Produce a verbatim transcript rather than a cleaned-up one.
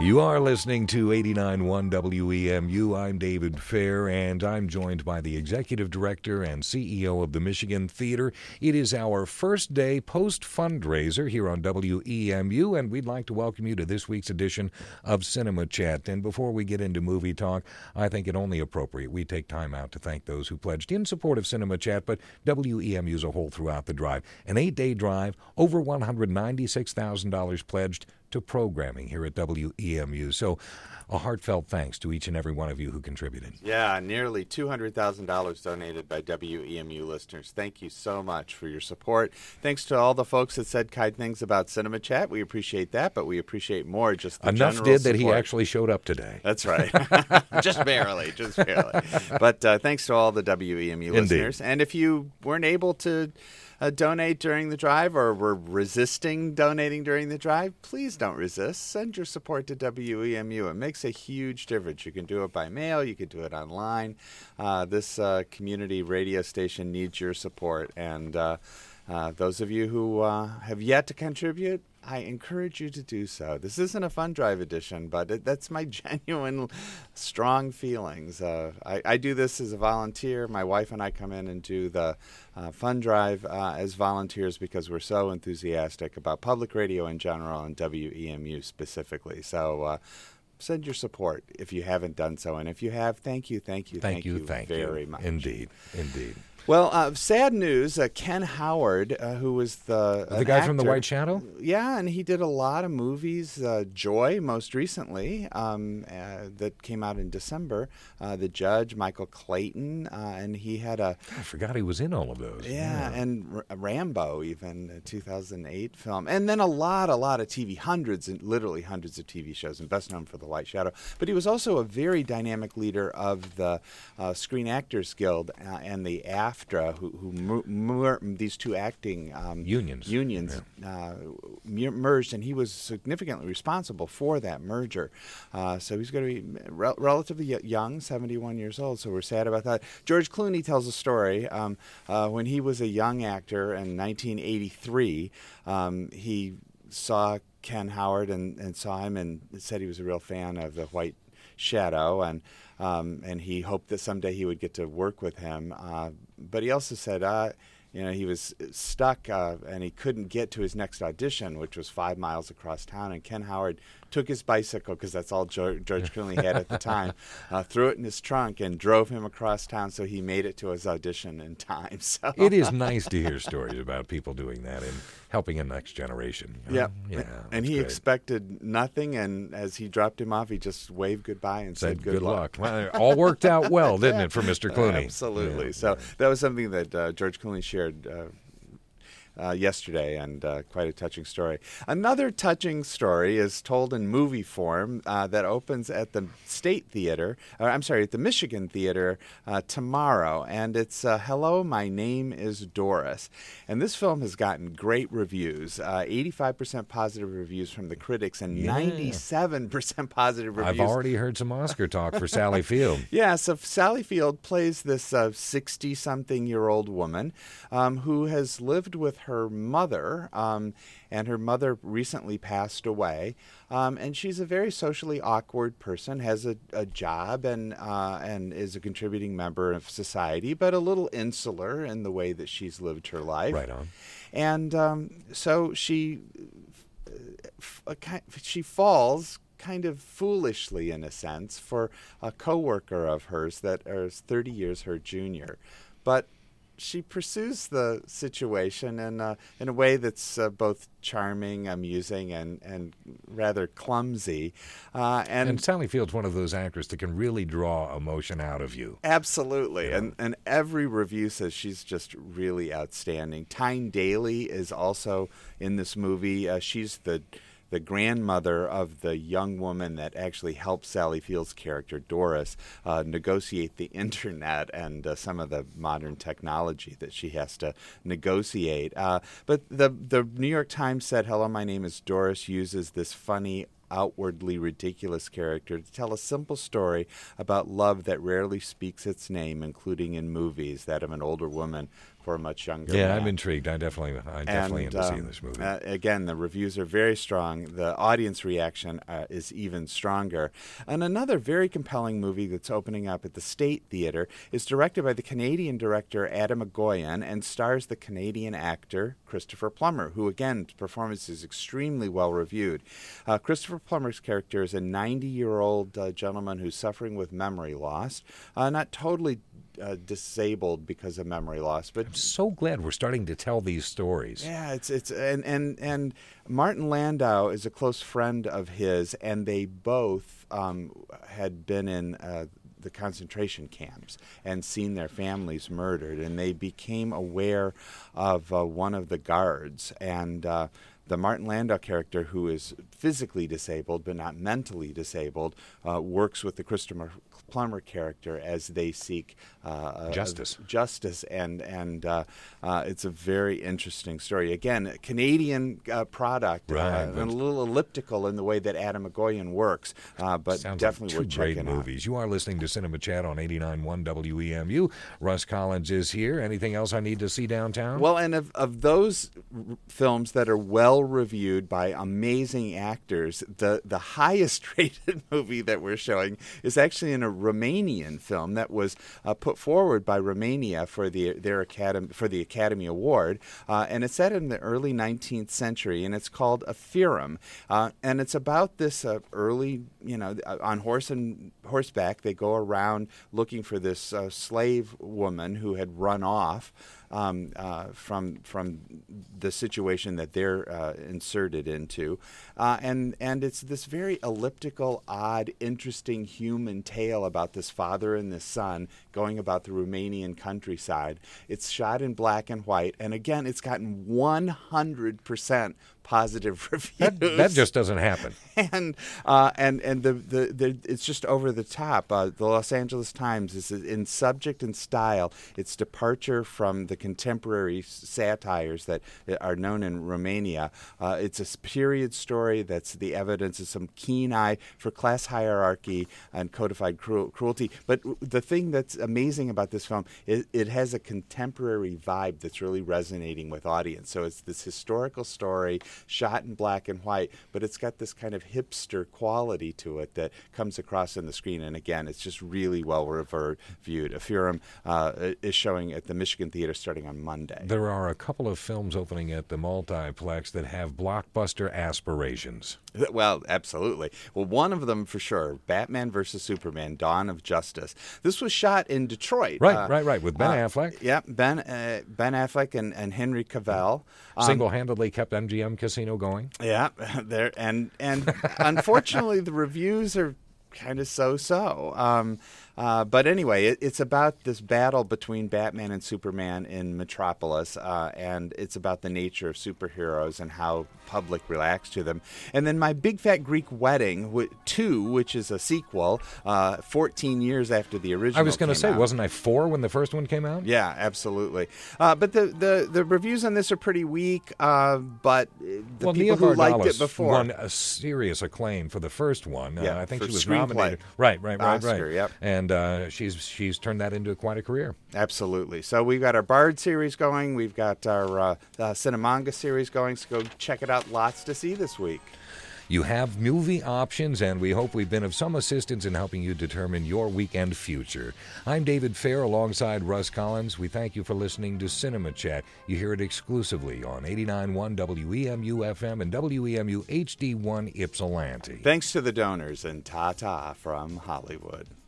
You are listening to eighty-nine point one W E M U. I'm David Fair, and I'm joined by the Executive Director and C E O of the Michigan Theater. It is our first day post-fundraiser here on W E M U, and we'd like to welcome you to this week's edition of Cinema Chat. And before we get into movie talk, I think it only appropriate we take time out to thank those who pledged in support of Cinema Chat, but W E M U as a whole throughout the drive. An eight-day drive, over one hundred ninety-six thousand dollars pledged to programming here at W E M U. So a heartfelt thanks to each and every one of you who contributed. Yeah, nearly two hundred thousand dollars donated by W E M U listeners. Thank you so much for your support. Thanks to all the folks that said kind things about Cinema Chat. We appreciate that, but we appreciate more just the Enough general did support. that he actually showed up today. That's right. Just barely, just barely. But uh, thanks to all the W E M U Indeed. listeners. And if you weren't able to Uh, donate during the drive or were resisting donating during the drive, please don't resist. Send your support to W E M U. It makes a huge difference. You can do it by mail. You can do it online. Uh, this uh, community radio station needs your support. And uh, uh, those of you who uh, have yet to contribute, I encourage you to do so. This isn't a fund drive edition, but it, that's my genuine, strong feelings. Uh, I, I do this as a volunteer. My wife and I come in and do the uh, fund drive uh, as volunteers because we're so enthusiastic about public radio in general and W E M U specifically. So uh, send your support if you haven't done so. And if you have, thank you, thank you, Thank, thank you, you thank very you. much. Indeed, indeed. Well, uh, sad news, uh, Ken Howard, uh, who was the The guy from The actor- White Shadow? Yeah, and he did a lot of movies. Uh, Joy, most recently, um, uh, that came out in December. Uh, the Judge, Michael Clayton, uh, and he had a... I forgot he was in all of those. Yeah, and R- Rambo, even, a two thousand eight film. And then a lot, a lot of T V, hundreds, and literally hundreds of T V shows, and best known for The White Shadow. But he was also a very dynamic leader of the uh, Screen Actors Guild uh, and the AFTRA, who, who mer- mer- these two acting um, Unions. unions uh, mer- merged, and he was significantly responsible for that merger. Uh, so he's going to be re- relatively y- young, seventy-one years old, so we're sad about that. George Clooney tells a story. Um, uh, when he was a young actor in nineteen eighty-three, um, he saw Ken Howard and, and saw him and said he was a real fan of The White Shadow, and um, and he hoped that someday he would get to work with him. Uh, but he also said, uh, you know, he was stuck uh, and he couldn't get to his next audition, which was five miles across town. And Ken Howard took his bicycle, because that's all George, George Clooney had at the time, uh, threw it in his trunk and drove him across town, so he made it to his audition in time. So It is nice to hear stories about people doing that and helping a next generation. you know? Yep. Yeah. And that's he great. expected nothing, and as he dropped him off, he just waved goodbye and said, Said good luck. Well, it all worked out well, didn't it, for Mister Clooney? Absolutely. Yeah, so yeah. that was something that uh, George Clooney shared uh, uh, yesterday, and uh, quite a touching story. Another touching story is told in movie form uh, that opens at the State Theater, or I'm sorry, at the Michigan Theater uh, tomorrow, and it's uh, Hello, My Name is Doris. And this film has gotten great reviews, uh, eighty-five percent positive reviews from the critics and Yeah. ninety-seven percent positive reviews. I've already heard some Oscar talk for Sally Field. Yeah, so Sally Field plays this sixty-something-year-old woman um, who has lived with her mother, um, and her mother recently passed away. Um, and she's a very socially awkward person, has a, a job, and uh, and is a contributing member of society, but a little insular in the way that she's lived her life. Right on. And um, so she f- uh, ki- she falls kind of foolishly, in a sense, for a coworker of hers that is thirty years her junior. But she pursues the situation in a, in a way that's uh, both charming, amusing, and, and rather clumsy. Uh, and, And Sally Field's one of those actors that can really draw emotion out of you. Absolutely. Yeah. And and every review says she's just really outstanding. Tyne Daly is also in this movie. Uh, she's the the grandmother of the young woman that actually helped Sally Field's character, Doris, uh, negotiate the internet and uh, some of the modern technology that she has to negotiate. Uh, but the, the New York Times said, Hello, My Name is Doris uses this funny outwardly ridiculous character to tell a simple story about love that rarely speaks its name, including in movies, that of an older woman for a much younger Yeah, man. I'm intrigued. I definitely, I definitely And, into um, seeing this movie. Uh, again, the reviews are very strong. The audience reaction uh, is even stronger. And another very compelling movie that's opening up at the State Theater is directed by the Canadian director Adam Agoyan and stars the Canadian actor Christopher Plummer, who, again, his performance is extremely well reviewed. Uh, Christopher Plummer's character is a ninety-year-old uh, gentleman who's suffering with memory loss, uh, not totally Uh, disabled because of memory loss, but I'm so glad we're starting to tell these stories. yeah, it's it's and and and Martin Landau is a close friend of his, and they both um, had been in uh, the concentration camps and seen their families murdered, and they became aware of uh, one of the guards and. Uh, The Martin Landau character, who is physically disabled but not mentally disabled, uh, works with the Christopher Plummer character as they seek uh, Justice. Uh, justice, and and uh, uh, it's a very interesting story. Again, a Canadian uh, product, Right, uh, and a little elliptical in the way that Adam Agoyan works, uh, but Sounds definitely like worth two great checking out. movies. You are listening to Cinema Chat on eighty-nine point one W E M U. Russ Collins is here. Anything else I need to see downtown? Well, and of, of those r- films that are well reviewed by amazing actors, the, the highest rated movie that we're showing is actually in a Romanian film that was uh, put forward by Romania for the their academy for the Academy Award, uh, and it's set in the early nineteenth century, and it's called Afiram, uh, and it's about this uh, early, you know, on horse and horseback, they go around looking for this uh, slave woman who had run off. Um, uh, from from the situation that they're uh, inserted into, uh, and and it's this very elliptical, odd, interesting human tale about this father and this son going about the Romanian countryside. It's shot in black and white, and again, it's gotten one hundred percent positive reviews. That, that just doesn't happen. And uh, and and the, the the it's just over the top. Uh, the Los Angeles Times is in subject and style. Its departure from the contemporary satires that are known in Romania. Uh, it's a period story that's the evidence of some keen eye for class hierarchy and codified cru- cruelty. But the thing that's amazing about this film is it has a contemporary vibe that's really resonating with audience. So it's this historical story shot in black and white, but it's got this kind of hipster quality to it that comes across on the screen. And again, it's just really well reviewed. Afiram uh, is showing at the Michigan Theater starting on Monday. There are a couple of films opening at the multiplex that have blockbuster aspirations. Well, absolutely. Well, one of them for sure, Batman versus Superman, Dawn of Justice. This was shot in Detroit. Right, uh, right, right, with Ben uh, Affleck. Yeah, Ben uh, Ben Affleck and, and Henry Cavill. Um, Single-handedly kept M G M Casino going. Yeah, there and and unfortunately the reviews are kind of so-so. Um, uh, but anyway, it, it's about this battle between Batman and Superman in Metropolis, uh, and it's about the nature of superheroes and how public reacts to them. And then My Big Fat Greek Wedding w- two, which is a sequel, uh, fourteen years after the original. I was going to say, out. wasn't I four when the first one came out? Yeah, absolutely. Uh, but the, the, the reviews on this are pretty weak, uh, but the well, people Nia who liked Vardalos it before won a serious acclaim for the first one. Yeah, uh, I think for she was screenplay. nominated. Right, right, right, Oscar, right. yep. And uh, she's she's turned that into quite a career. Absolutely. So we've got our Bard series going. We've got our uh, uh, Cinemanga series going. So go check it out. Lots to see this week. You have movie options, and we hope we've been of some assistance in helping you determine your weekend future. I'm David Fair alongside Russ Collins. We thank you for listening to Cinema Chat. You hear it exclusively on eighty-nine point one W E M U F M and W E M U H D one Ypsilanti. Thanks to the donors, and ta-ta from Hollywood.